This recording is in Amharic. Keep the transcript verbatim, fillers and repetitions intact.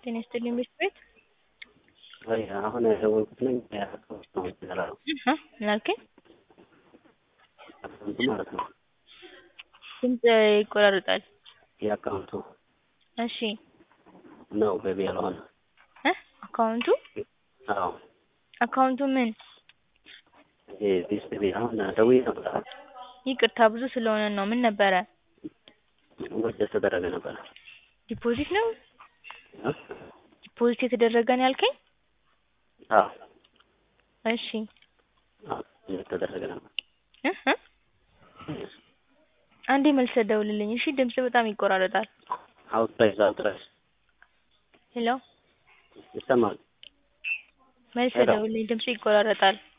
ጤና ይስጥልኝ ቤት ቤት አይ አሁን የደወልኩት ነኝ አካውንት ነው የሚሰራው እህ ምን አልከኝ? አካውንቱ ማለት ነው። ድምጽ ይቆራረጣል። የአካውንቱ እሺ ነው ገቢ ያልሆነ እ አካውንቱ አዎ አካውንቱ ምን የቤት ቤት አሁን ደውዬ ነበር። ይቅርታ ብዙ ስለሆነ ነው። ምን ነበረ? ወደ ተደረገ ነበር። ዲፖዚት ነው? እ ዲፖዚት የተደረገ ነው ያልከኝ? አዎ እሺ አዎ የተደረገ ነበር። እህ አንዴ መልሰህ ደውልልኝ እሺ ድምጽ በጣም ይቆራረጣል። አውጥተሽ አውጥተሽ ሄሎ ይሰማል? መልሰህ ደውልልኝ ድምጽ ይቆራረጣል።